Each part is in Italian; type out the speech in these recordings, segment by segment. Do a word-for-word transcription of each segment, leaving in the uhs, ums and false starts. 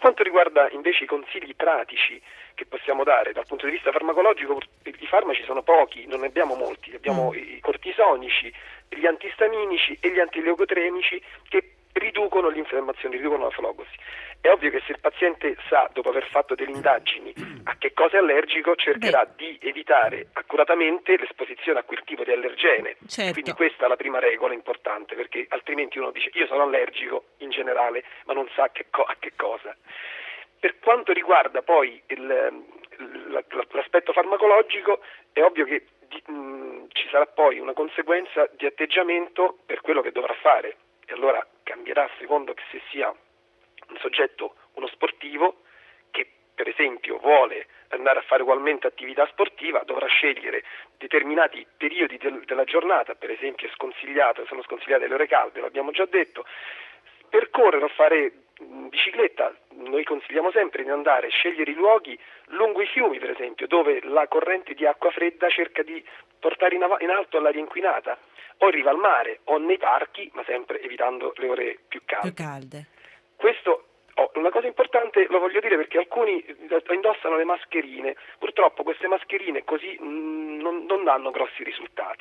quanto riguarda invece i consigli pratici che possiamo dare dal punto di vista farmacologico, i farmaci sono pochi, non ne abbiamo molti, abbiamo mm. i cortisonici, gli antistaminici e gli antileucotremici che riducono l'infiammazione, riducono la flogosi. È ovvio che se il paziente sa, dopo aver fatto delle indagini, a che cosa è allergico, cercherà Beh. di evitare accuratamente l'esposizione a quel tipo di allergene. Certo. Quindi questa è la prima regola importante, perché altrimenti uno dice io sono allergico in generale, ma non sa che co- a che cosa. Per quanto riguarda poi il, l'aspetto farmacologico, è ovvio che di, mh, ci sarà poi una conseguenza di atteggiamento per quello che dovrà fare, e allora cambierà a secondo che se sia un soggetto, uno sportivo, che per esempio vuole andare a fare ugualmente attività sportiva, dovrà scegliere determinati periodi del, della giornata, per esempio è sconsigliato, sono sconsigliate le ore calde, l'abbiamo già detto. Percorrere o fare bicicletta, noi consigliamo sempre di andare a scegliere i luoghi lungo i fiumi, per esempio, dove la corrente di acqua fredda cerca di portare in, av- in alto l'aria inquinata, o in riva al mare o nei parchi, ma sempre evitando le ore più calde. Più calde. Questo, oh, una cosa importante lo voglio dire perché alcuni indossano le mascherine, purtroppo queste mascherine così mh, non, non danno grossi risultati.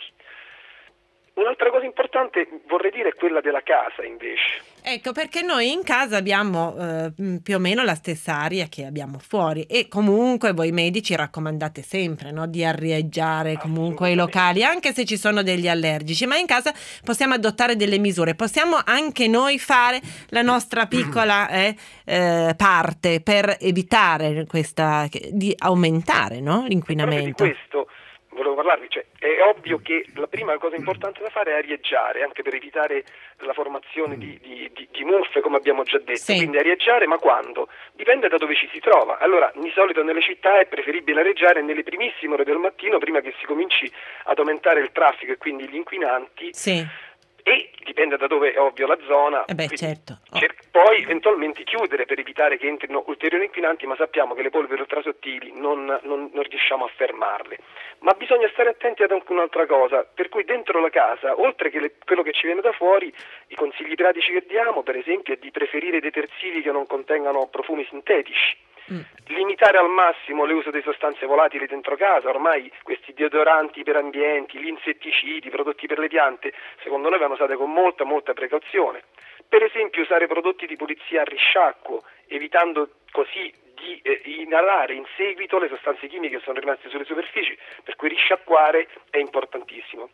Un'altra cosa importante vorrei dire è quella della casa invece. Ecco, perché noi in casa abbiamo eh, più o meno la stessa aria che abbiamo fuori e comunque voi medici raccomandate sempre, no, di arieggiare comunque i locali, anche se ci sono degli allergici, ma in casa possiamo adottare delle misure, possiamo anche noi fare la nostra piccola eh, eh, parte per evitare questa, di aumentare, no, l'inquinamento. Proprio di questo volevo parlarvi, cioè è ovvio che la prima cosa importante da fare è arieggiare, anche per evitare la formazione di, di, di, di muffe, come abbiamo già detto. Sì. Quindi arieggiare, ma quando? Dipende da dove ci si trova. Allora, di solito nelle città è preferibile arieggiare nelle primissime ore del mattino, prima che si cominci ad aumentare il traffico e quindi gli inquinanti. Sì. E dipende da dove è ovvio la zona. Eh beh, certo. Oh. cer- poi eventualmente chiudere per evitare che entrino ulteriori inquinanti, ma sappiamo che le polveri ultrasottili non, non, non riusciamo a fermarle. Ma bisogna stare attenti ad anche un'altra cosa, per cui dentro la casa, oltre che le, quello che ci viene da fuori, i consigli pratici che diamo, per esempio, è di preferire detersivi che non contengano profumi sintetici. Mm. Limitare al massimo l'uso di sostanze volatili dentro casa, ormai questi deodoranti per ambienti, gli insetticidi, i prodotti per le piante, secondo noi vanno usati con molta molta precauzione. Per esempio usare prodotti di pulizia a risciacquo, evitando così di eh, inalare in seguito le sostanze chimiche che sono rimaste sulle superfici, per cui risciacquare è importantissimo.